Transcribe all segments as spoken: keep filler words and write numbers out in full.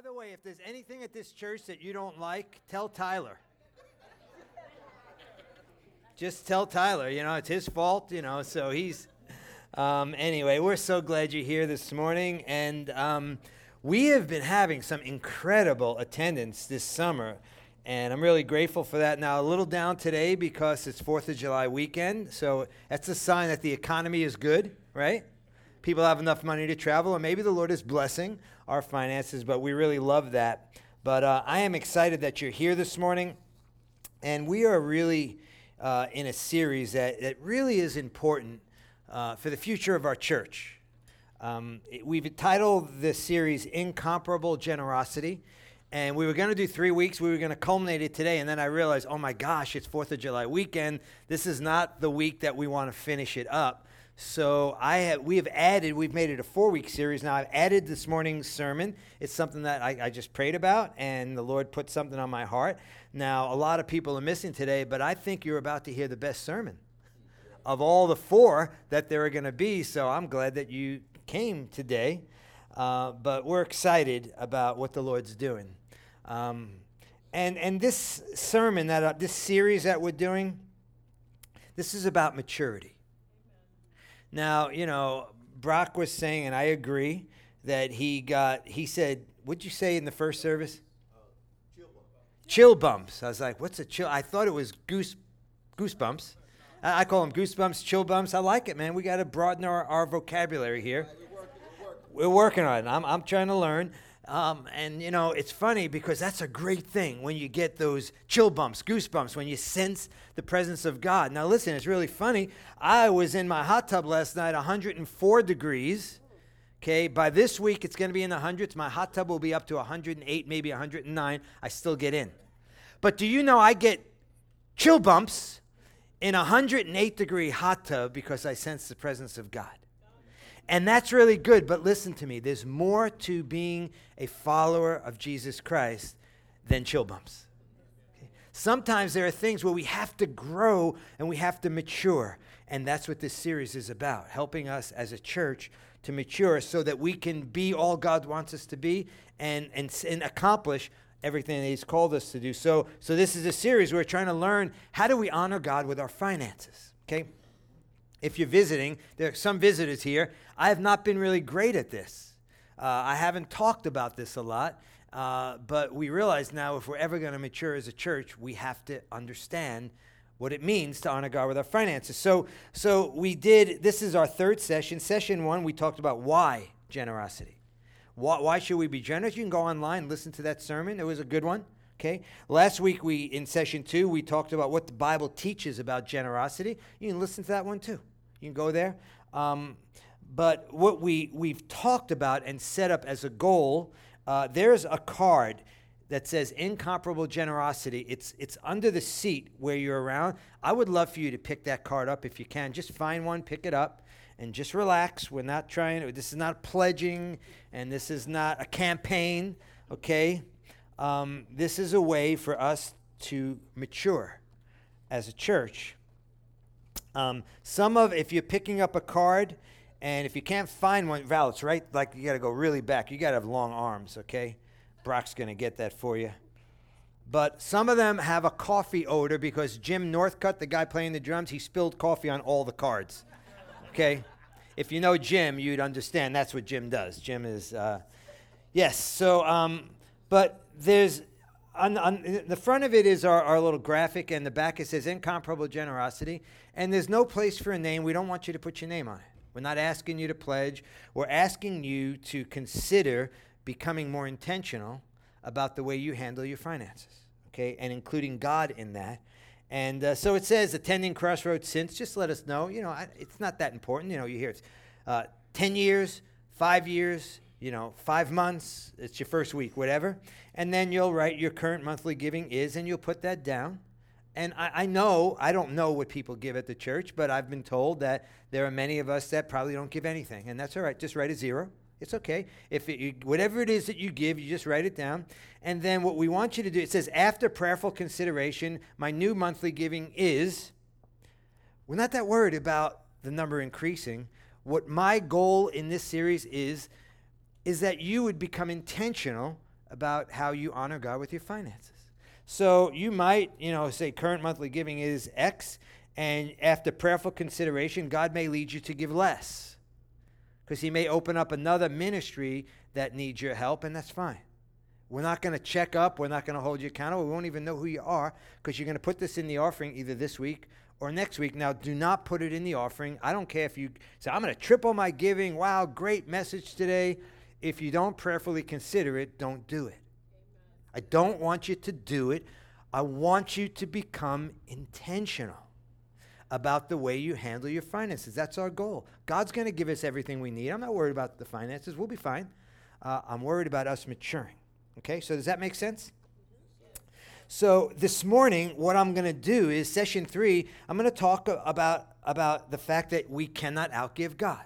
the way, if there's anything at this church that you don't like, tell Tyler. Just tell Tyler, you know, it's his fault, you know, so he's, um, anyway, we're so glad you're here this morning, and um, we have been having some incredible attendance this summer, and I'm really grateful for that. Now, a little down today because it's fourth of July weekend, so that's a sign that the economy is good, right? People have enough money to travel, or maybe the Lord is blessing our finances, but we really love that. But uh, I am excited that you're here this morning, and we are really uh, in a series that, that really is important uh, for the future of our church. Um, it, we've titled this series Incomparable Generosity, and we were going to do three weeks. We were going to culminate it today, and then I realized, oh my gosh, it's fourth of July weekend. This is not the week that we want to finish it up. So I have, we have added, we've made it a four-week series. Now, I've added this morning's sermon. It's something that I, I just prayed about, and the Lord put something on my heart. Now, a lot of people are missing today, but I think you're about to hear the best sermon of all the four that there are going to be. So I'm glad that you came today. Uh, but we're excited about what the Lord's doing. Um, and, and this sermon, that uh, this series that we're doing, this is about maturity. Now, you know, Brock was saying, and I agree, that he got, he said, what'd you say in the first service? Uh, chill bumps. Chill bumps. I was like, what's a chill? I thought it was goose, goosebumps. I, I call them goosebumps, chill bumps. I like it, man. We got to broaden our, our vocabulary here. We're working, we're working. We're working on it. I'm, I'm trying to learn. Um, and, you know, it's funny because that's a great thing when you get those chill bumps, goosebumps, when you sense the presence of God. Now, listen, it's really funny. I was in my hot tub last night, one hundred four degrees. Okay, by this week, it's going to be in the hundreds. My hot tub will be up to one hundred eight, maybe one hundred nine. I still get in. But do you know I get chill bumps in a one hundred eight degree hot tub because I sense the presence of God? And that's really good, but listen to me. There's more to being a follower of Jesus Christ than chill bumps. Okay? Sometimes there are things where we have to grow and we have to mature, and that's what this series is about, helping us as a church to mature so that we can be all God wants us to be and, and, and accomplish everything that He's called us to do. So, so this is a series where we're trying to learn how do we honor God with our finances, okay? If you're visiting, there are some visitors here. I have not been really great at this. Uh, I haven't talked about this a lot, uh, but we realize now if we're ever going to mature as a church, we have to understand what it means to honor God with our finances. So, so we did, this is our third session. Session one, we talked about why generosity. Why, why should we be generous? You can go online and listen to that sermon. It was a good one. Okay. Last week, we in session two, we talked about what the Bible teaches about generosity. You can listen to that one too. You can go there. Um, but what we, we've talked about and set up as a goal, uh, there's a card that says Incomparable Generosity. It's, it's under the seat where you're around. I would love for you to pick that card up if you can. Just find one, pick it up, and just relax. We're not trying, this is not pledging, and this is not a campaign, okay? Um, this is a way for us to mature as a church. Um, some of, if you're picking up a card, and if you can't find one, Val, it's right, like you got to go really back. You got to have long arms, okay? Brock's going to get that for you. But some of them have a coffee odor because Jim Northcutt, the guy playing the drums, he spilled coffee on all the cards, okay? If you know Jim, you'd understand that's what Jim does. Jim is, uh, yes, so, um, but there's, on, on the front of it is our, our little graphic, and the back it says Incomparable Generosity, and there's no place for a name. We don't want you to put your name on it. We're not asking you to pledge. We're asking you to consider becoming more intentional about the way you handle your finances, okay, and including God in that. And uh, so it says attending Crossroads since. Just let us know. You know, I, it's not that important. You know, you hear it's uh, ten years, five years, you know, five months. It's your first week, whatever. And then you'll write your current monthly giving is, and you'll put that down. And I, I know, I don't know what people give at the church, but I've been told that there are many of us that probably don't give anything. And that's all right. Just write a zero. It's okay. If it, you, whatever it is that you give, you just write it down. And then what we want you to do, it says, after prayerful consideration, my new monthly giving is, we're not that worried about the number increasing. What my goal in this series is, is that you would become intentional about how you honor God with your finances. So you might, you know, say current monthly giving is X, and after prayerful consideration, God may lead you to give less, because he may open up another ministry that needs your help, and that's fine. We're not going to check up. We're not going to hold you accountable. We won't even know who you are, because you're going to put this in the offering either this week or next week. Now, do not put it in the offering. I don't care if you say, I'm going to triple my giving. Wow, great message today. If you don't prayerfully consider it, don't do it. I don't want you to do it. I want you to become intentional about the way you handle your finances. That's our goal. God's going to give us everything we need. I'm not worried about the finances. We'll be fine. Uh, I'm worried about us maturing. Okay, so does that make sense? So this morning, what I'm going to do is session three, I'm going to talk about, about the fact that we cannot outgive God.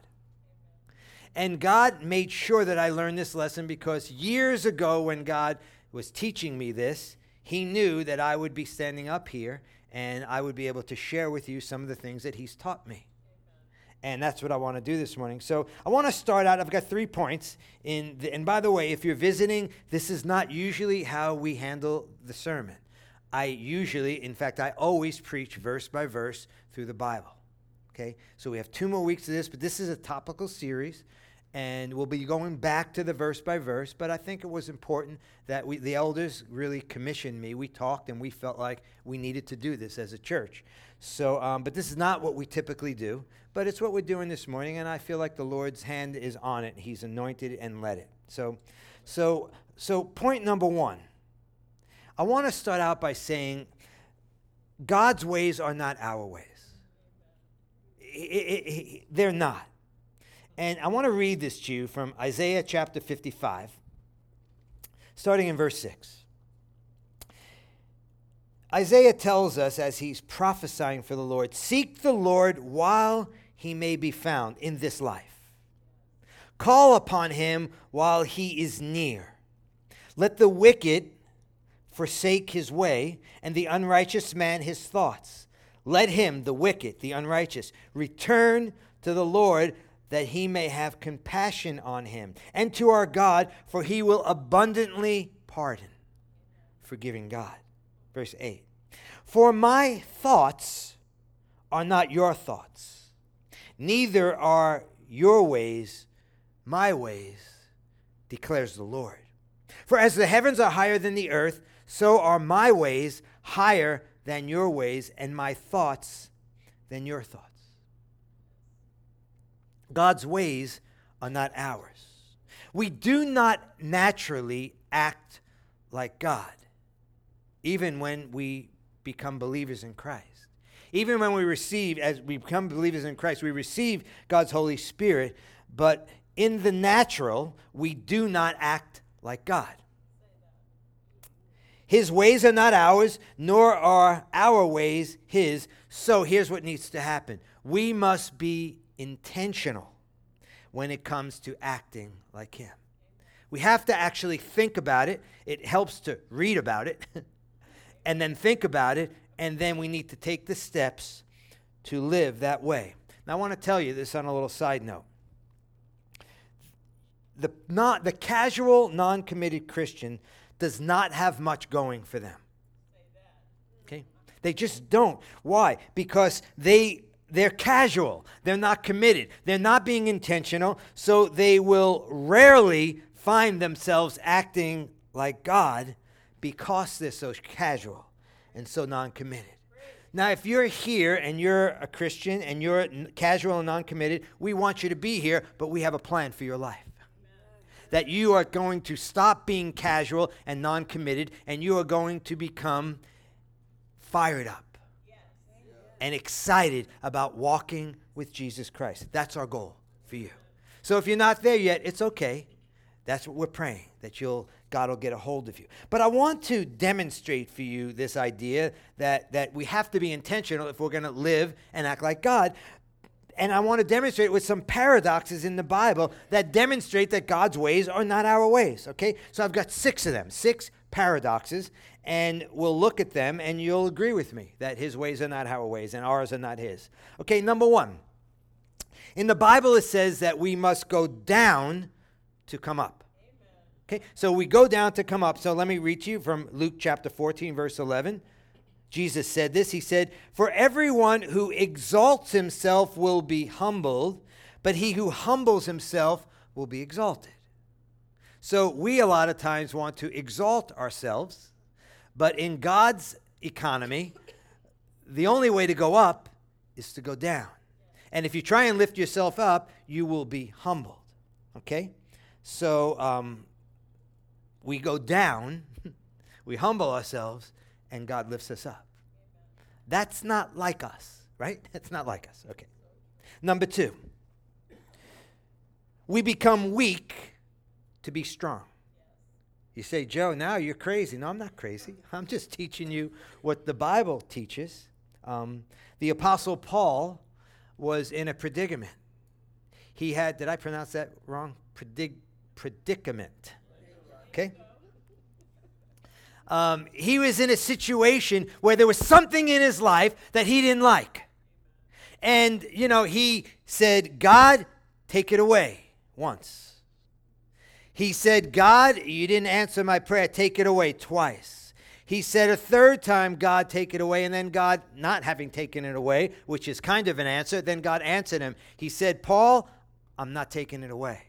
And God made sure that I learned this lesson, because years ago when God was teaching me this, he knew that I would be standing up here and I would be able to share with you some of the things that he's taught me. And that's what I want to do this morning. So I want to start out. I've got three points. In the, and by the way, if you're visiting, this is not usually how we handle the sermon. I usually, in fact, I always preach verse by verse through the Bible. Okay? So we have two more weeks of this, but this is a topical series. And we'll be going back to the verse by verse. But I think it was important that we, the elders really commissioned me. We talked and we felt like we needed to do this as a church. So, um, but this is not what we typically do. But it's what we're doing this morning, and I feel like the Lord's hand is on it. He's anointed and led it. So, so, so point number one. I want to start out by saying God's ways are not our ways. It, it, it, they're not. And I want to read this to you from Isaiah chapter fifty-five, starting in verse six. Isaiah tells us, as he's prophesying for the Lord, seek the Lord while he may be found in this life. Call upon him while he is near. Let the wicked forsake his way, and the unrighteous man his thoughts. Let him, the wicked, the unrighteous, return to the Lord, that he may have compassion on him, and to our God, for he will abundantly pardon. Forgiving God. Verse eight. For my thoughts are not your thoughts, neither are your ways my ways, declares the Lord. For as the heavens are higher than the earth, so are my ways higher than your ways, and my thoughts than your thoughts. God's ways are not ours. We do not naturally act like God, even when we become believers in Christ. Even when we receive, as we become believers in Christ, we receive God's Holy Spirit, but in the natural, we do not act like God. His ways are not ours, nor are our ways his. So here's what needs to happen. We must be intentional when it comes to acting like him. We have to actually think about it. It helps to read about it and then think about it, and then we need to take the steps to live that way. Now, I want to tell you this on a little side note. The, not, the casual, non-committed Christian does not have much going for them. Okay? They just don't. Why? Because they... They're casual. They're not committed. They're not being intentional, so they will rarely find themselves acting like God because they're so casual and so non-committed. Now, if you're here and you're a Christian and you're casual and non-committed, we want you to be here, but we have a plan for your life. That you are going to stop being casual and non-committed, and you are going to become fired up and excited about walking with Jesus Christ. That's our goal for you. So if you're not there yet, it's okay. That's what we're praying, that you'll God will get a hold of you. But I want to demonstrate for you this idea that, that we have to be intentional if we're going to live and act like God. And I want to demonstrate with some paradoxes in the Bible that demonstrate that God's ways are not our ways, okay? So I've got six of them, six paradoxes, and we'll look at them, and you'll agree with me that his ways are not our ways, and ours are not his. Okay, number one. In the Bible, it says that we must go down to come up. Okay, so we go down to come up. So let me read to you from Luke chapter fourteen, verse eleven. Jesus said this. He said, "For everyone who exalts himself will be humbled, but he who humbles himself will be exalted." So we a lot of times want to exalt ourselves, but in God's economy, the only way to go up is to go down. And if you try and lift yourself up, you will be humbled. Okay? So um, we go down, we humble ourselves, and God lifts us up. That's not like us, right? It's not like us. Okay. Number two, we become weak to be strong. You say, Joe, now you're crazy. No, I'm not crazy. I'm just teaching you what the Bible teaches. Um, the Apostle Paul was in a predicament. He had, did I pronounce that wrong? Predig, predicament. Okay? Um, he was in a situation where there was something in his life that he didn't like. And, you know, he said, God, take it away once. He said, God, you didn't answer my prayer. Take it away twice. He said a third time, God, take it away. And then God, not having taken it away, which is kind of an answer, then God answered him. He said, Paul, I'm not taking it away.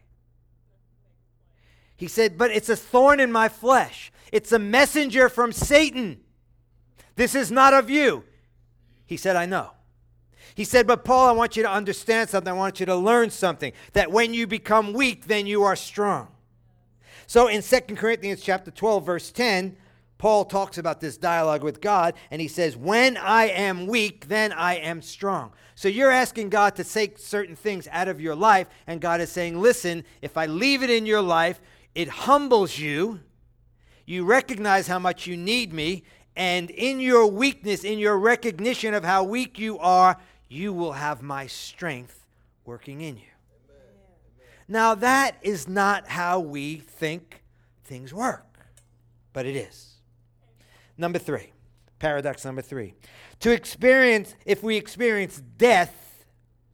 He said, but it's a thorn in my flesh. It's a messenger from Satan. This is not of you. He said, I know. He said, but Paul, I want you to understand something. I want you to learn something. That when you become weak, then you are strong. So in Second Corinthians chapter twelve, verse ten, Paul talks about this dialogue with God, and he says, when I am weak, then I am strong. So you're asking God to take certain things out of your life, and God is saying, listen, if I leave it in your life, it humbles you. You recognize how much you need me, and in your weakness, in your recognition of how weak you are, you will have my strength working in you. Now, that is not how we think things work, but it is. Number three, paradox number three. To experience, if we experience death,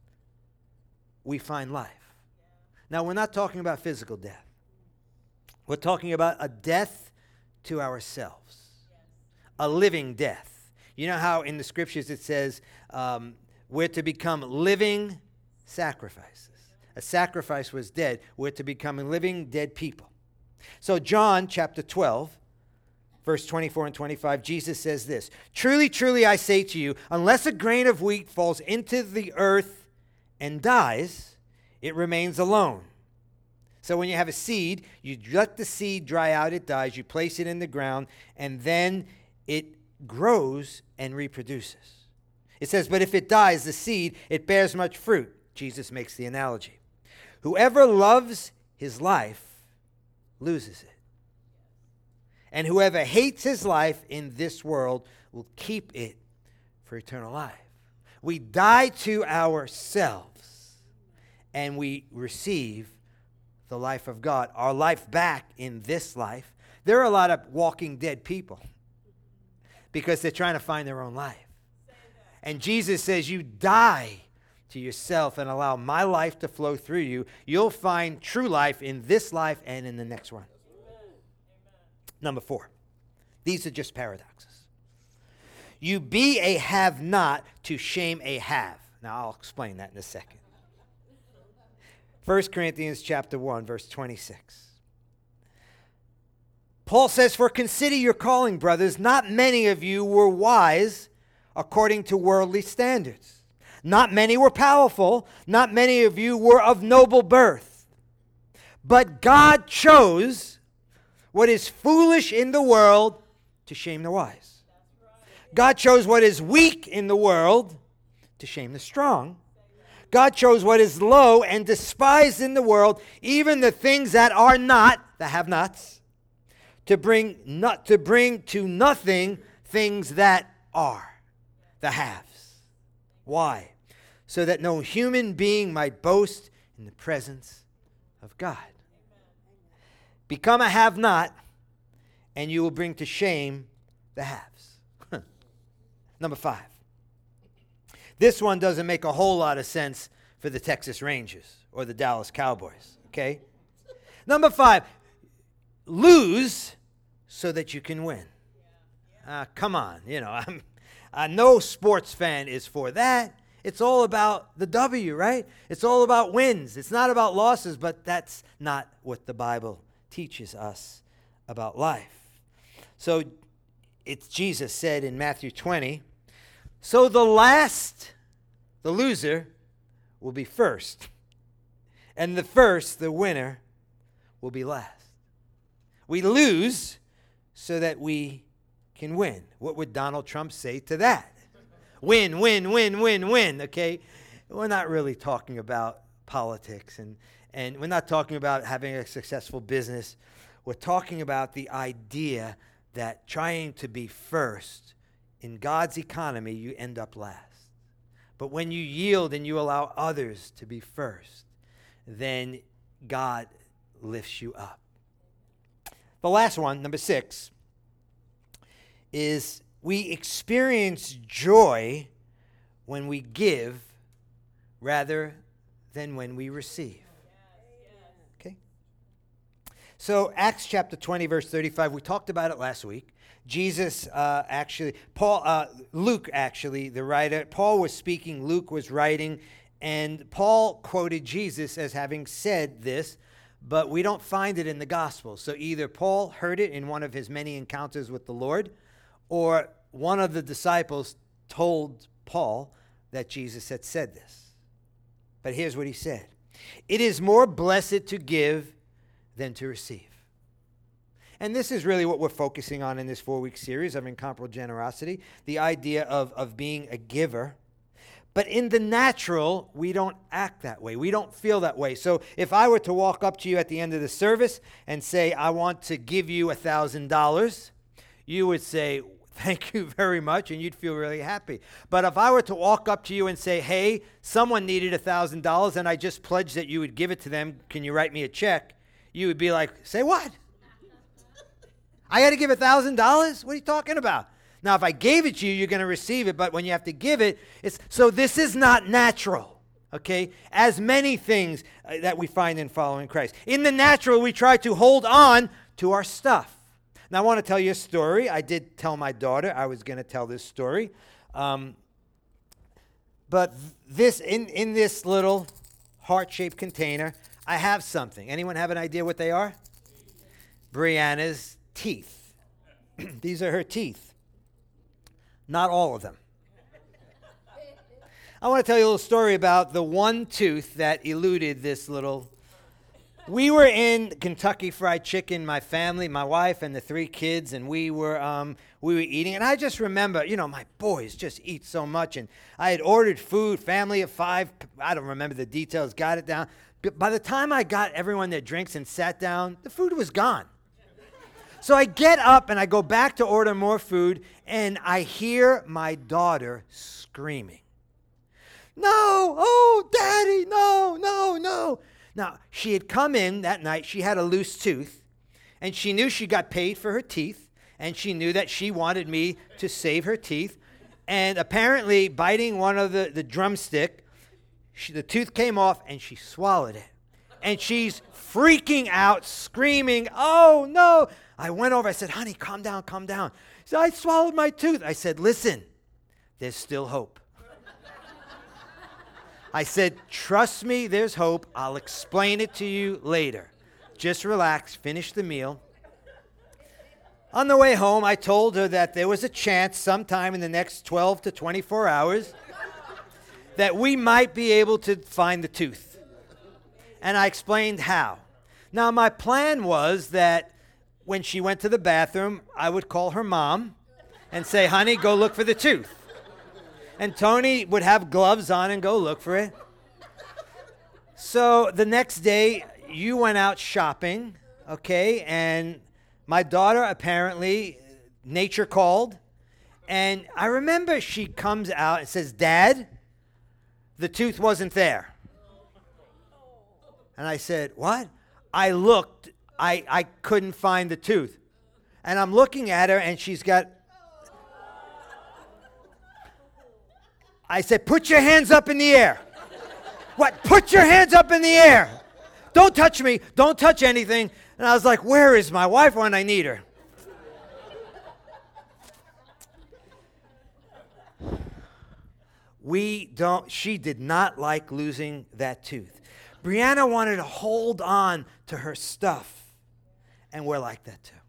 we find life. Now, we're not talking about physical death. We're talking about a death to ourselves, a living death. You know how in the scriptures it says um, we're to become living sacrifices. A sacrifice was dead. We're to become living dead people. So John chapter twelve, verse twenty-four and twenty-five, Jesus says this, truly, truly, I say to you, unless a grain of wheat falls into the earth and dies, it remains alone. So when you have a seed, you let the seed dry out, it dies, you place it in the ground, and then it grows and reproduces. It says, but if it dies, the seed, it bears much fruit. Jesus makes the analogy. Whoever loves his life loses it. And whoever hates his life in this world will keep it for eternal life. We die to ourselves and we receive the life of God, our life back in this life. There are a lot of walking dead people because they're trying to find their own life. And Jesus says, you die to yourself and allow my life to flow through you. You'll find true life in this life and in the next one. Amen. Number four, these are just paradoxes. You be a have-not to shame a have. Now, I'll explain that in a second. First Corinthians chapter one, verse twenty-six. Paul says, for consider your calling, brothers. Not many of you were wise according to worldly standards. Not many were powerful. Not many of you were of noble birth. But God chose what is foolish in the world to shame the wise. God chose what is weak in the world to shame the strong. God chose what is low and despised in the world, even the things that are not, the have-nots, to bring not to bring to nothing things that are, the haves. Why? So that no human being might boast in the presence of God. Become a have-not, and you will bring to shame the haves. Number five. This one doesn't make a whole lot of sense for the Texas Rangers or the Dallas Cowboys, okay? Number five, lose so that you can win. Uh, come on, you know, I'm, uh, no sports fan is for that. It's all about the W, right? It's all about wins. It's not about losses, but that's not what the Bible teaches us about life. So it's Jesus said in Matthew twenty, so the last, the loser, will be first, and the first, the winner, will be last. We lose so that we can win. What would Donald Trump say to that? Win, win, win, win, win, okay? We're not really talking about politics, and, and we're not talking about having a successful business. We're talking about the idea that trying to be first in God's economy, you end up last. But when you yield and you allow others to be first, then God lifts you up. The last one, number six, is we experience joy when we give rather than when we receive. Okay? So Acts chapter twenty, verse thirty-five, we talked about it last week. Jesus uh, actually, Paul, uh, Luke actually, the writer, Paul was speaking, Luke was writing, and Paul quoted Jesus as having said this, but we don't find it in the Gospels. So either Paul heard it in one of his many encounters with the Lord, or one of the disciples told Paul that Jesus had said this. But here's what he said. It is more blessed to give than to receive. And this is really what we're focusing on in this four-week series of Incomparable Generosity, the idea of, of being a giver. But in the natural, we don't act that way. We don't feel that way. So if I were to walk up to you at the end of the service and say, I want to give you one thousand dollars, you would say, thank you very much, and you'd feel really happy. But if I were to walk up to you and say, hey, someone needed one thousand dollars, and I just pledged that you would give it to them, can you write me a check? You would be like, say what? I got to give one thousand dollars? What are you talking about? Now, if I gave it to you, you're going to receive it, but when you have to give it, it's so this is not natural, okay? As many things uh, that we find in following Christ. In the natural, we try to hold on to our stuff. Now, I want to tell you a story. I did tell my daughter I was going to tell this story. Um, but this in, in this little heart-shaped container, I have something. Anyone have an idea what they are? Brianna's teeth. These are her teeth. Not all of them. I want to tell you a little story about the one tooth that eluded this little. We were in Kentucky Fried Chicken, my family, my wife, and the three kids, and we were um, we were eating. And I just remember, you know, my boys just eat so much. And I had ordered food, family of five. I don't remember the details, got it down. But by the time I got everyone their drinks and sat down, the food was gone. So I get up and I go back to order more food, and I hear my daughter screaming. No, oh, Daddy, no, no, no. Now, she had come in that night. She had a loose tooth, and she knew she got paid for her teeth, and she knew that she wanted me to save her teeth. And apparently, biting one of the, the drumstick, she, the tooth came off, and she swallowed it. And she's freaking out, screaming, oh, no. I went over. I said, honey, calm down, calm down. She said, I swallowed my tooth. I said, listen, there's still hope. I said, trust me, there's hope. I'll explain it to you later. Just relax, finish the meal. On the way home, I told her that there was a chance sometime in the next twelve to twenty-four hours that we might be able to find the tooth. And I explained how. Now, my plan was that when she went to the bathroom, I would call her mom and say, honey, go look for the tooth. And Tony would have gloves on and go look for it. So the next day, you went out shopping, okay? And my daughter, apparently, nature called. And I remember she comes out and says, Dad, the tooth wasn't there. And I said, what? I looked. I, I couldn't find the tooth. And I'm looking at her, and she's got... I said, put your hands up in the air. What? Put your hands up in the air. Don't touch me. Don't touch anything. And I was like, where is my wife when I need her? We don't, she did not like losing that tooth. Brianna wanted to hold on to her stuff. And we're like that too.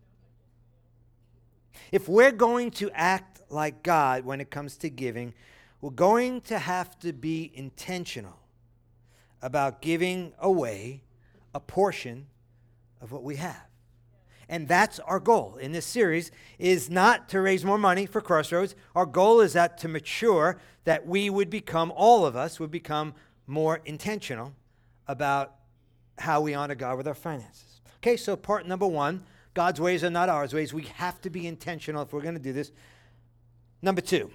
If we're going to act like God when it comes to giving, we're going to have to be intentional about giving away a portion of what we have. And that's our goal in this series, is not to raise more money for Crossroads. Our goal is that to mature, that we would become, all of us would become more intentional about how we honor God with our finances. Okay, so part number one, God's ways are not our ways. We have to be intentional if we're going to do this. Number two,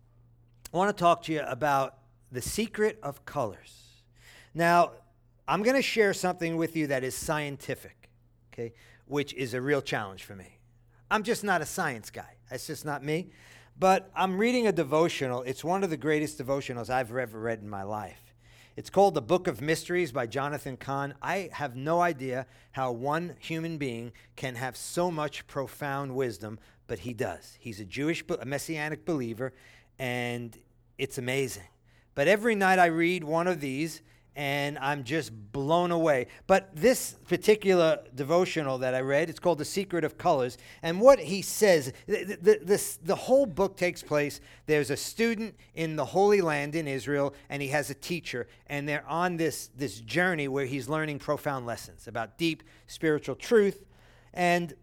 I want to talk to you about the secret of colors. Now, I'm going to share something with you that is scientific, okay, which is a real challenge for me. I'm just not a science guy. That's just not me. But I'm reading a devotional. It's one of the greatest devotionals I've ever read in my life. It's called The Book of Mysteries by Jonathan Cahn. I have no idea how one human being can have so much profound wisdom, but he does. He's a Jewish, a Messianic believer, and it's amazing. But every night I read one of these, and I'm just blown away. But this particular devotional that I read, it's called The Secret of Colors. And what he says, the, the, this, the whole book takes place. There's a student in the Holy Land in Israel, and he has a teacher. And they're on this, this journey where he's learning profound lessons about deep spiritual truth. And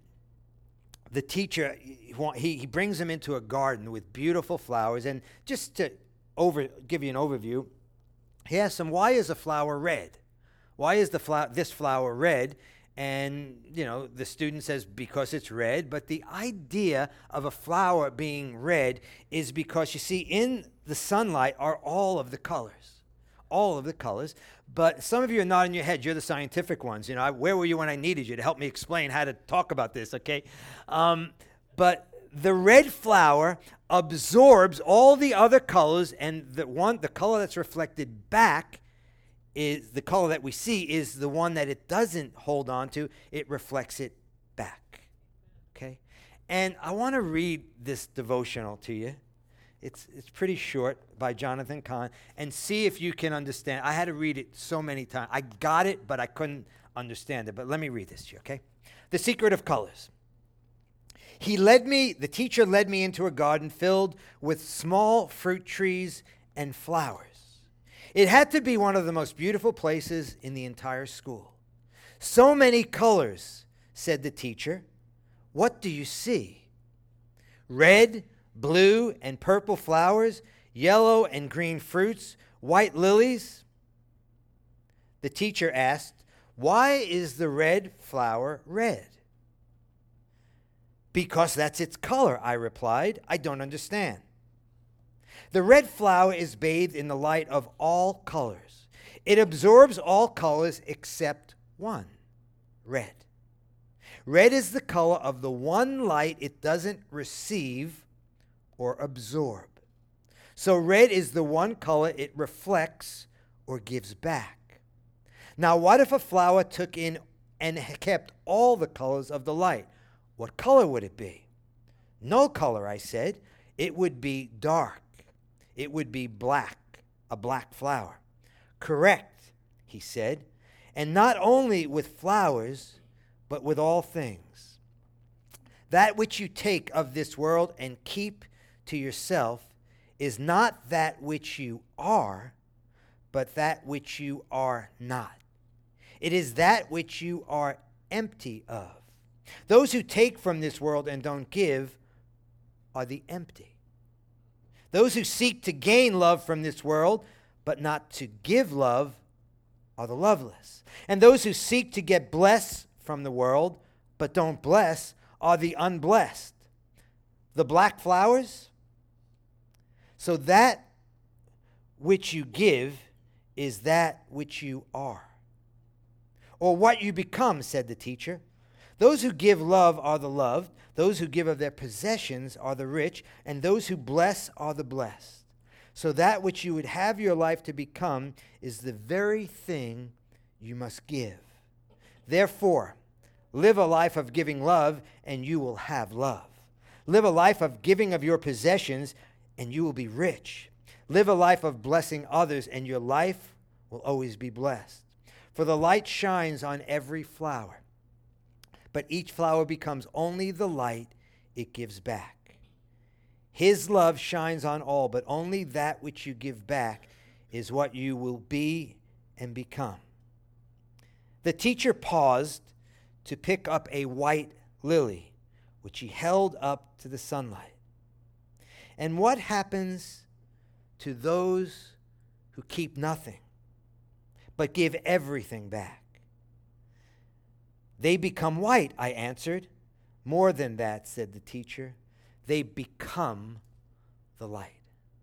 the teacher, he, he brings him into a garden with beautiful flowers. And just to over give you an overview, he asks him, why is a flower red? Why is the flower, this flower red? And, you know, the student says, because it's red. But the idea of a flower being red is because, you see, in the sunlight are all of the colors. All of the colors. But some of you are nodding your head. You're the scientific ones. You know, I, where were you when I needed you to help me explain how to talk about this, okay? Um, but the red flower absorbs all the other colors, and the one, the color that's reflected back is the color that we see is the one that it doesn't hold on to. It reflects it back. Okay? And I want to read this devotional to you. It's it's pretty short, by Jonathan Cahn, and see if you can understand. I had to read it so many times. I got it, but I couldn't understand it. But let me read this to you, okay? The Secret of Colors. He led me, the teacher led me into a garden filled with small fruit trees and flowers. It had to be one of the most beautiful places in the entire school. So many colors, said the teacher. What do you see? Red, blue, and purple flowers, yellow and green fruits, white lilies. The teacher asked, why is the red flower red? Because that's its color, I replied. I don't understand. The red flower is bathed in the light of all colors. It absorbs all colors except one, red. Red is the color of the one light it doesn't receive or absorb. So red is the one color it reflects or gives back. Now, what if a flower took in and kept all the colors of the light? What color would it be? No color, I said. It would be dark. It would be black, a black flower. Correct, he said. And not only with flowers, but with all things. That which you take of this world and keep to yourself is not that which you are, but that which you are not. It is that which you are empty of. Those who take from this world and don't give are the empty. Those who seek to gain love from this world, but not to give love, are the loveless. And those who seek to get blessed from the world, but don't bless, are the unblessed. The black flowers? So that which you give is that which you are. Or what you become, said the teacher. Those who give love are the loved. Those who give of their possessions are the rich. And those who bless are the blessed. So that which you would have your life to become is the very thing you must give. Therefore, Live a life of giving love, and you will have love. Live a life of giving of your possessions, and you will be rich. Live a life of blessing others, and your life will always be blessed. For the light shines on every flower, but each flower becomes only the light it gives back. His love shines on all, but only that which you give back is what you will be and become. The teacher paused to pick up a white lily, which he held up to the sunlight. And what happens to those who keep nothing but give everything back? They become white, I answered. More than that, said the teacher. They become the light.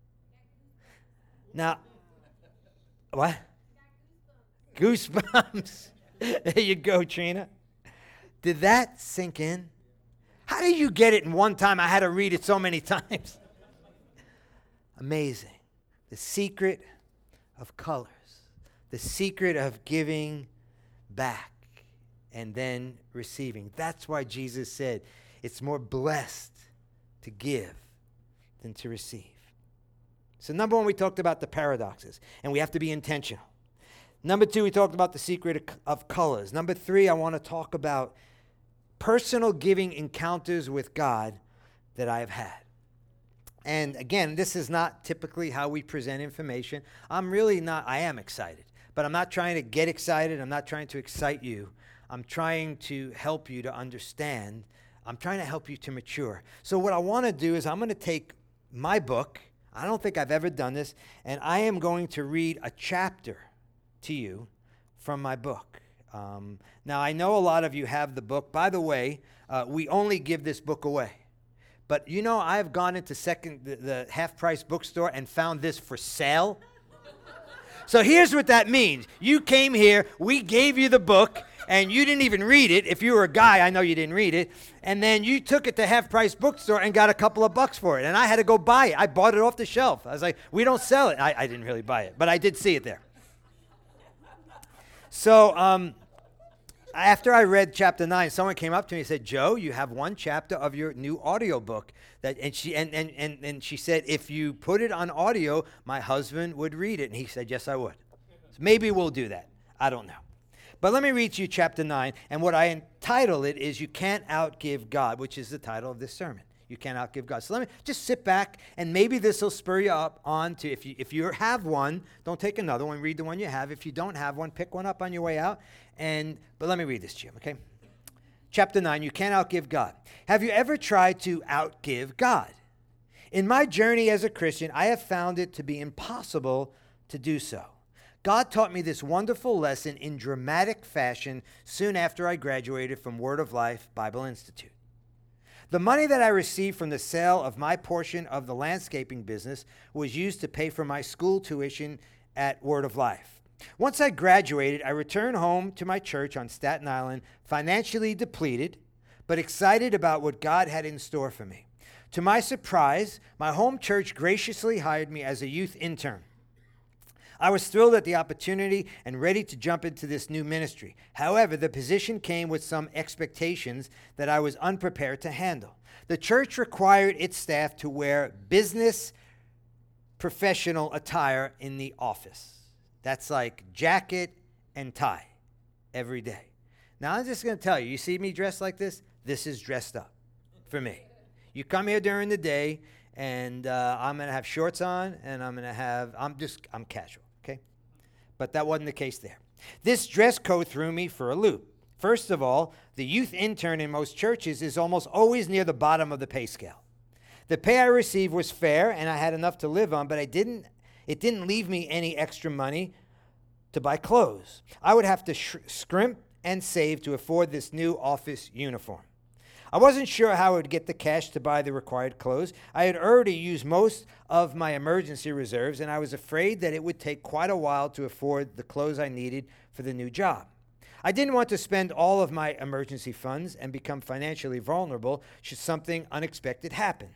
Now, what? Goosebumps. There you go, Trina. Did that sink in? How did you get it in one time? I had to read it so many times. Amazing. The secret of colors. The secret of giving back and then receiving. That's why Jesus said it's more blessed to give than to receive. So number one, we talked about the paradoxes, and we have to be intentional. Number two, we talked about the secret of colors. Number three, I want to talk about personal giving encounters with God that I have had. And again, this is not typically how we present information. I'm really not, I am excited, but I'm not trying to get excited. I'm not trying to excite you. I'm trying to help you to understand. I'm trying to help you to mature. So what I want to do is I'm going to take my book. I don't think I've ever done this, and I am going to read a chapter to you from my book. Um, now, I know a lot of you have the book. By the way, uh, we only give this book away. But you know, I've gone into second the, the half-price bookstore and found this for sale. So here's what that means. You came here, we gave you the book, and you didn't even read it. If you were a guy, I know you didn't read it. And then you took it to half-price bookstore and got a couple of bucks for it. And I had to go buy it. I bought it off the shelf. I was like, we don't sell it. I, I didn't really buy it, but I did see it there. So um, after I read chapter nine, someone came up to me and said, Joe, you have one chapter of your new audio book. That, and, she, and, and, and, and she said, if you put it on audio, my husband would read it. And he said, yes, I would. So maybe we'll do that. I don't know. But let me read to you chapter nine. And what I entitle it is You Can't Outgive God, which is the title of this sermon. You can't outgive God. So let me just sit back, and maybe this will spur you up on to, if you, if you have one, don't take another one. Read the one you have. If you don't have one, pick one up on your way out. And But let me read this to you, okay? Chapter nine, You Can't Outgive God. Have you ever tried to outgive God? In my journey as a Christian, I have found it to be impossible to do so. God taught me this wonderful lesson in dramatic fashion soon after I graduated from Word of Life Bible Institute. The money that I received from the sale of my portion of the landscaping business was used to pay for my school tuition at Word of Life. Once I graduated, I returned home to my church on Staten Island, financially depleted, but excited about what God had in store for me. To my surprise, my home church graciously hired me as a youth intern. I was thrilled at the opportunity and ready to jump into this new ministry. However, the position came with some expectations that I was unprepared to handle. The church required its staff to wear business professional attire in the office. That's like jacket and tie every day. Now, I'm just going to tell you, you see me dressed like this? This is dressed up for me. You come here during the day, and uh, I'm going to have shorts on, and I'm going to have, I'm just, I'm casual. But that wasn't the case there. This dress code threw me for a loop. First of all, the youth intern in most churches is almost always near the bottom of the pay scale. The pay I received was fair, and I had enough to live on, but I didn't. It didn't leave me any extra money to buy clothes. I would have to sh- scrimp and save to afford this new office uniform. I wasn't sure how I would get the cash to buy the required clothes. I had already used most of my emergency reserves, and I was afraid that it would take quite a while to afford the clothes I needed for the new job. I didn't want to spend all of my emergency funds and become financially vulnerable should something unexpected happen.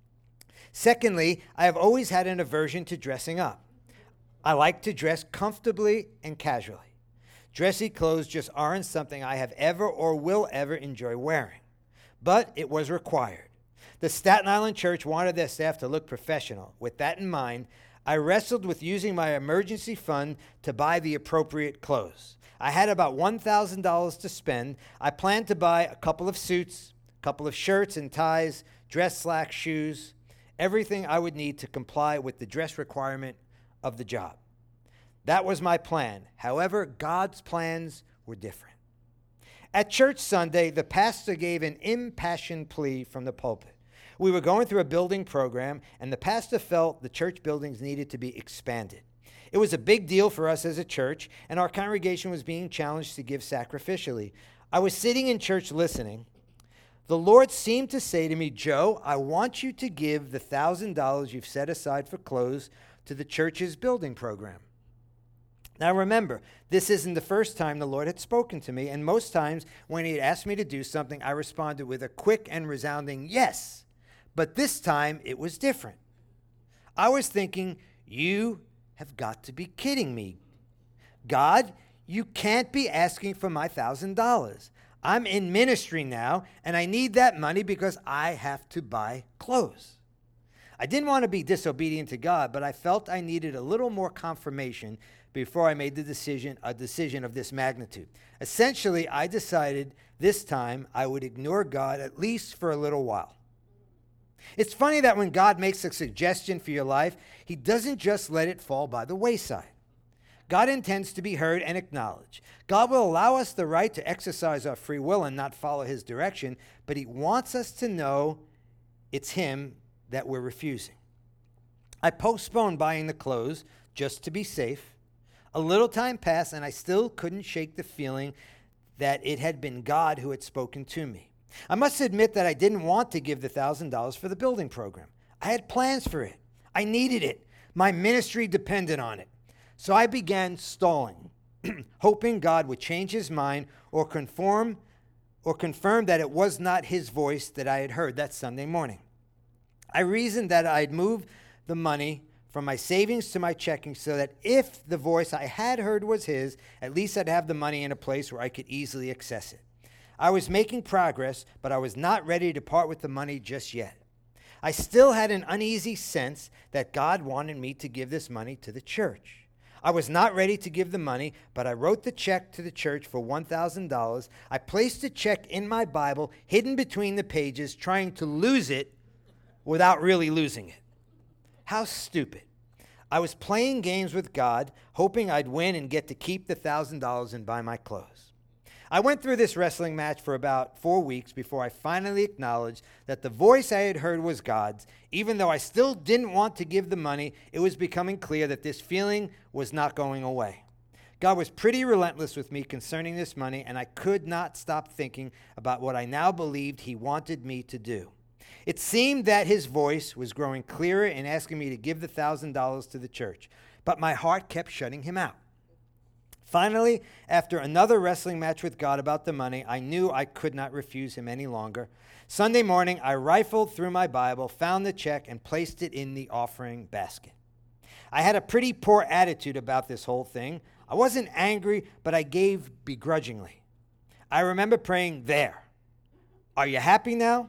Secondly, I have always had an aversion to dressing up. I like to dress comfortably and casually. Dressy clothes just aren't something I have ever or will ever enjoy wearing. But it was required. The Staten Island church wanted their staff to look professional. With that in mind, I wrestled with using my emergency fund to buy the appropriate clothes. I had about one thousand dollars to spend. I planned to buy a couple of suits, a couple of shirts and ties, dress slacks, shoes, everything I would need to comply with the dress requirement of the job. That was my plan. However, God's plans were different. At church Sunday, the pastor gave an impassioned plea from the pulpit. We were going through a building program, and the pastor felt the church buildings needed to be expanded. It was a big deal for us as a church, and our congregation was being challenged to give sacrificially. I was sitting in church listening. The Lord seemed to say to me, Joe, I want you to give the one thousand dollars you've set aside for clothes to the church's building program. Now remember, this isn't the first time the Lord had spoken to me, and most times when he had asked me to do something, I responded with a quick and resounding yes. But this time, it was different. I was thinking, you have got to be kidding me. God, you can't be asking for my one thousand dollars. I'm in ministry now, and I need that money because I have to buy clothes. I didn't want to be disobedient to God, but I felt I needed a little more confirmation before I made the decision, a decision of this magnitude. Essentially, I decided this time I would ignore God at least for a little while. It's funny that when God makes a suggestion for your life, he doesn't just let it fall by the wayside. God intends to be heard and acknowledged. God will allow us the right to exercise our free will and not follow his direction, but he wants us to know it's him that we're refusing. I postponed buying the clothes just to be safe. A little time passed, and I still couldn't shake the feeling that it had been God who had spoken to me. I must admit that I didn't want to give the one thousand dollars for the building program. I had plans for it. I needed it. My ministry depended on it. So I began stalling, hoping God would change his mind or conform or confirm that it was not his voice that I had heard that Sunday morning. I reasoned that I'd move the money from my savings to my checking so that if the voice I had heard was his, at least I'd have the money in a place where I could easily access it. I was making progress, but I was not ready to part with the money just yet. I still had an uneasy sense that God wanted me to give this money to the church. I was not ready to give the money, but I wrote the check to the church for one thousand dollars. I placed the check in my Bible, hidden between the pages, trying to lose it without really losing it. How stupid. I was playing games with God, hoping I'd win and get to keep the one thousand dollars and buy my clothes. I went through this wrestling match for about four weeks before I finally acknowledged that the voice I had heard was God's. Even though I still didn't want to give the money, it was becoming clear that this feeling was not going away. God was pretty relentless with me concerning this money, and I could not stop thinking about what I now believed he wanted me to do. It seemed that his voice was growing clearer in asking me to give the one thousand dollars to the church, but my heart kept shutting him out. Finally, after another wrestling match with God about the money, I knew I could not refuse him any longer. Sunday morning, I rifled through my Bible, found the check, and placed it in the offering basket. I had a pretty poor attitude about this whole thing. I wasn't angry, but I gave begrudgingly. I remember praying, there. Are you happy now?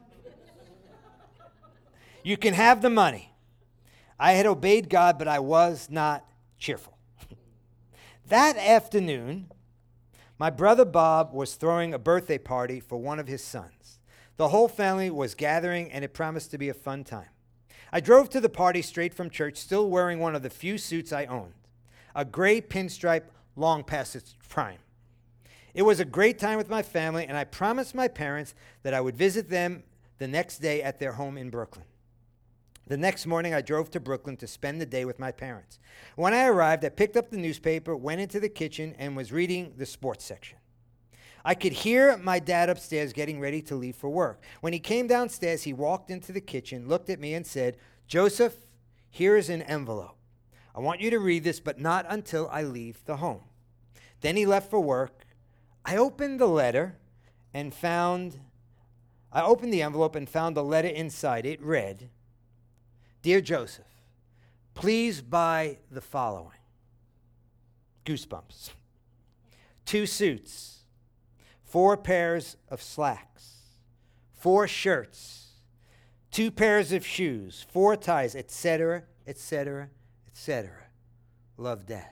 You can have the money. I had obeyed God, but I was not cheerful. That afternoon, my brother Bob was throwing a birthday party for one of his sons. The whole family was gathering, and it promised to be a fun time. I drove to the party straight from church, still wearing one of the few suits I owned, a gray pinstripe long past its prime. It was a great time with my family, and I promised my parents that I would visit them the next day at their home in Brooklyn. The next morning, I drove to Brooklyn to spend the day with my parents. When I arrived, I picked up the newspaper, went into the kitchen, and was reading the sports section. I could hear my dad upstairs getting ready to leave for work. When he came downstairs, he walked into the kitchen, looked at me, and said, Joseph, here is an envelope. I want you to read this, but not until I leave the home. Then he left for work. I opened the letter and found, I opened the envelope and found the letter inside. It read, Dear Joseph, please buy the following. Goosebumps. two suits, four pairs of slacks, four shirts, two pairs of shoes, four ties, et cetera, et cetera, et cetera. Love, Dad.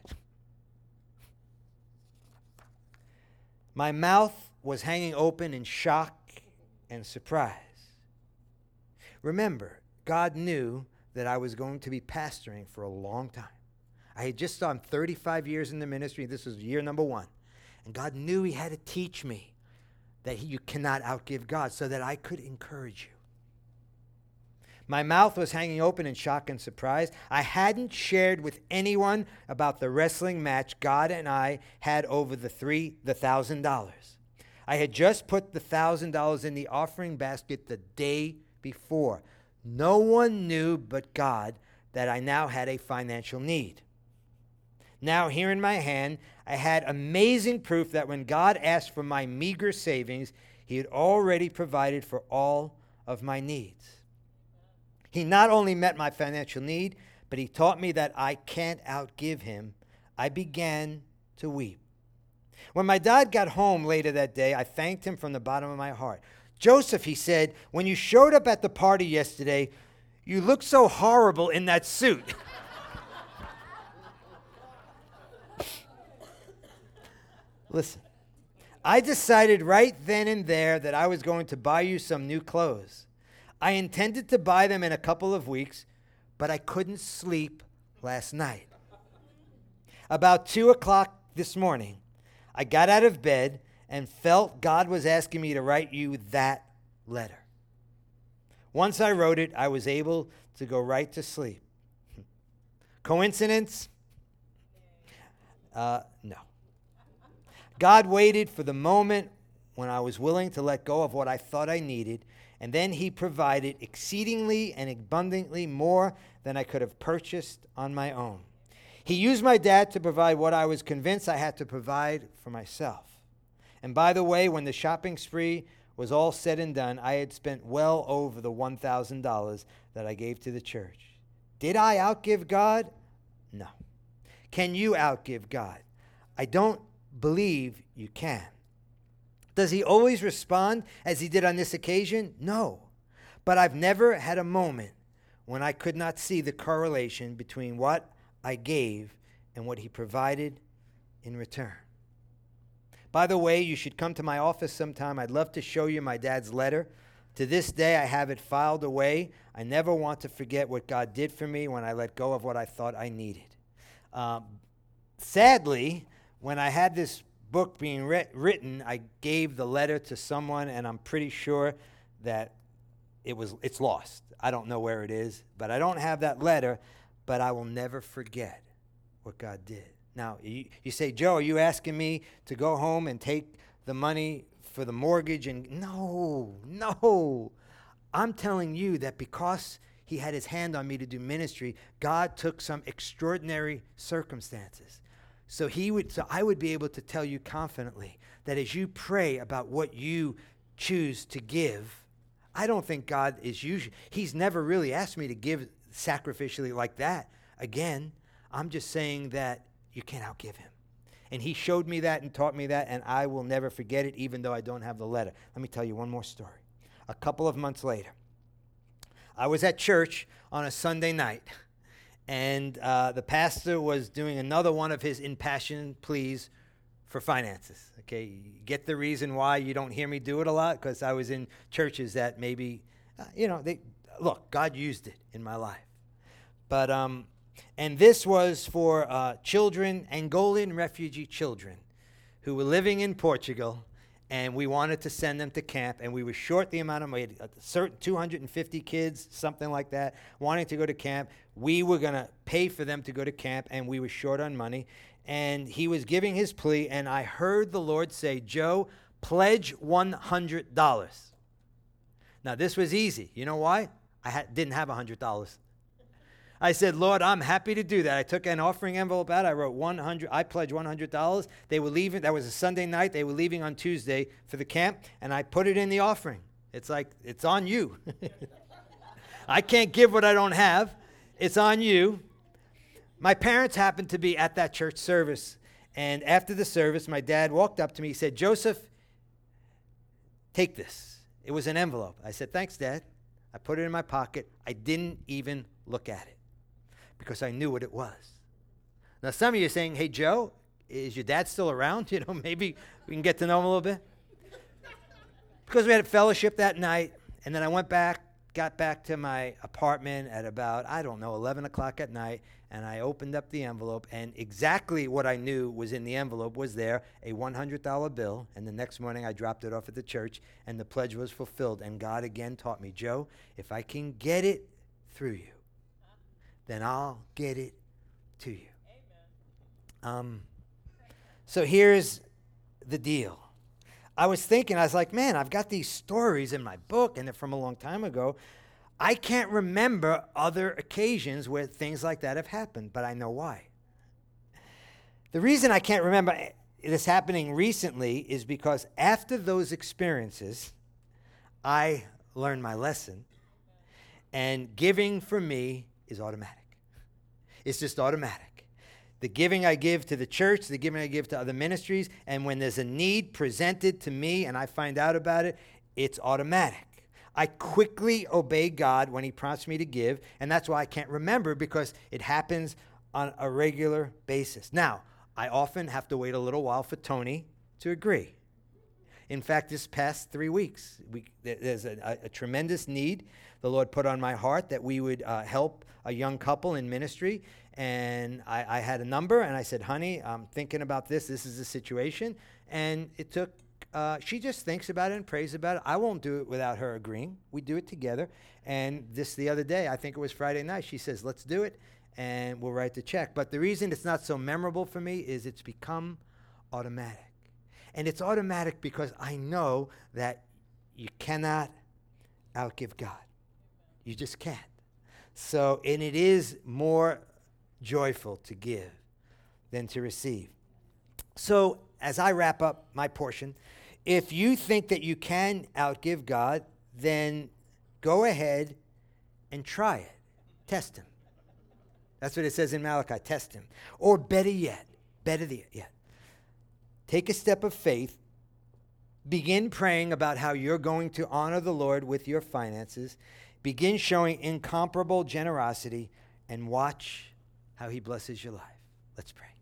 My mouth was hanging open in shock and surprise. Remember, God knew that I was going to be pastoring for a long time. I had just done thirty-five years in the ministry. This was year number one. And God knew he had to teach me that he, you cannot outgive God, so that I could encourage you. My mouth was hanging open in shock and surprise. I hadn't shared with anyone about the wrestling match God and I had over the three, the thousand dollars. I had just put the thousand dollars in the offering basket the day before. No one knew but God that I now had a financial need. Now, here in my hand, I had amazing proof that when God asked for my meager savings, he had already provided for all of my needs. He not only met my financial need, but he taught me that I can't outgive him. I began to weep. When my dad got home later that day, I thanked him from the bottom of my heart. Joseph, he said, when you showed up at the party yesterday, you looked so horrible in that suit. Listen, I decided right then and there that I was going to buy you some new clothes. I intended to buy them in a couple of weeks, but I couldn't sleep last night. About two o'clock this morning, I got out of bed and felt God was asking me to write you that letter. Once I wrote it, I was able to go right to sleep. Coincidence? Uh, no. God waited for the moment when I was willing to let go of what I thought I needed, and then he provided exceedingly and abundantly more than I could have purchased on my own. He used my dad to provide what I was convinced I had to provide for myself. And by the way, when the shopping spree was all said and done, I had spent well over the one thousand dollars that I gave to the church. Did I outgive God? No. Can you outgive God? I don't believe you can. Does he always respond as he did on this occasion? No. But I've never had a moment when I could not see the correlation between what I gave and what he provided in return. By the way, you should come to my office sometime. I'd love to show you my dad's letter. To this day, I have it filed away. I never want to forget what God did for me when I let go of what I thought I needed. Um, sadly, when I had this book being re- written, I gave the letter to someone, and I'm pretty sure that it was it's lost. I don't know where it is, but I don't have that letter, but I will never forget what God did. Now, you, you say, Joe, are you asking me to go home and take the money for the mortgage? And no, no. I'm telling you that because he had his hand on me to do ministry, God took some extraordinary circumstances. So he would, so I would be able to tell you confidently that as you pray about what you choose to give, I don't think God is usually, he's never really asked me to give sacrificially like that. Again, I'm just saying that you can't outgive him. And he showed me that and taught me that, and I will never forget it, even though I don't have the letter. Let me tell you one more story. A couple of months later, I was at church on a Sunday night, and uh, the pastor was doing another one of his impassioned pleas for finances. Okay, you get the reason why you don't hear me do it a lot? Because I was in churches that maybe, uh, you know, they look, God used it in my life. But, um, and this was for uh, children, Angolan refugee children, who were living in Portugal, and we wanted to send them to camp, and we were short the amount of money, a certain two hundred fifty kids, something like that, wanting to go to camp. We were going to pay for them to go to camp, and we were short on money. And he was giving his plea, and I heard the Lord say, Joe, pledge one hundred dollars. Now, this was easy. You know why? I ha- didn't have one hundred dollars. I said, Lord, I'm happy to do that. I took an offering envelope out. I wrote one hundred. I pledged one hundred dollars. They were leaving. That was a Sunday night. They were leaving on Tuesday for the camp, and I put it in the offering. It's like, it's on you. I can't give what I don't have. It's on you. My parents happened to be at that church service, And after the service, my dad walked up to me. He said, Joseph, take this. It was an envelope. I said, thanks, Dad. I put it in my pocket. I didn't even look at it because I knew what it was. Now, some of you are saying, hey, Joe, is your dad still around? You know, maybe we can get to know him a little bit. Because we had a fellowship that night, and then I went back, got back to my apartment at about, I don't know, eleven o'clock at night, and I opened up the envelope, and exactly what I knew was in the envelope was there, a one hundred dollar bill, and the next morning I dropped it off at the church, and the pledge was fulfilled, and God again taught me, Joe, if I can get it through you, then I'll get it to you. Amen. Um, so here's the deal. I was thinking, I was like, man, I've got these stories in my book, and they're from a long time ago. I can't remember other occasions where things like that have happened, but I know why. The reason I can't remember this happening recently is because after those experiences, I learned my lesson, and giving for me is automatic. It's just automatic. The giving I give to the church, the giving I give to other ministries, and when there's a need presented to me and I find out about it, it's automatic. I quickly obey God when he prompts me to give, and that's why I can't remember, because it happens on a regular basis. Now, I often have to wait a little while for Tony to agree. In fact, this past three weeks, we, there's a, a, a tremendous need the Lord put on my heart that we would uh, help a young couple in ministry. And I, I had a number, and I said, honey, I'm thinking about this. This is the situation. And it took, uh, she just thinks about it and prays about it. I won't do it without her agreeing. We do it together. And this the other day, I think it was Friday night, she says, let's do it, and we'll write the check. But the reason it's not so memorable for me is it's become automatic. And it's automatic because I know that you cannot outgive God. You just can't. So, and it is more joyful to give than to receive. So, as I wrap up my portion, if you think that you can outgive God, then go ahead and try it. Test him. That's what it says in Malachi, test him. Or better yet, better yet, take a step of faith, begin praying about how you're going to honor the Lord with your finances, begin showing incomparable generosity, and watch how he blesses your life. Let's pray.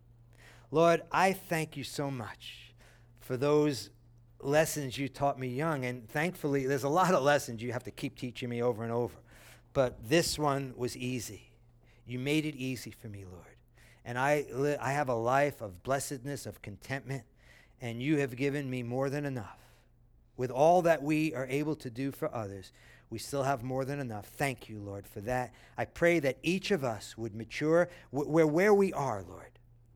Lord, I thank you so much for those lessons you taught me young, and thankfully there's a lot of lessons you have to keep teaching me over and over, but this one was easy. You made it easy for me, Lord, and I, li- I have a life of blessedness, of contentment, and you have given me more than enough. With all that we are able to do for others, we still have more than enough. Thank you, Lord, for that. I pray that each of us would mature where, where we are, Lord.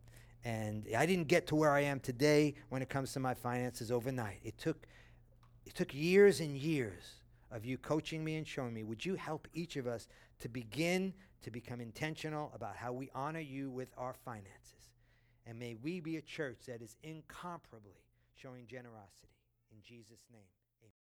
And I didn't get to where I am today when it comes to my finances overnight. It took, it took years and years of you coaching me and showing me. Would you help each of us to begin to become intentional about how we honor you with our finances? And may we be a church that is incomparably showing generosity. In Jesus' name.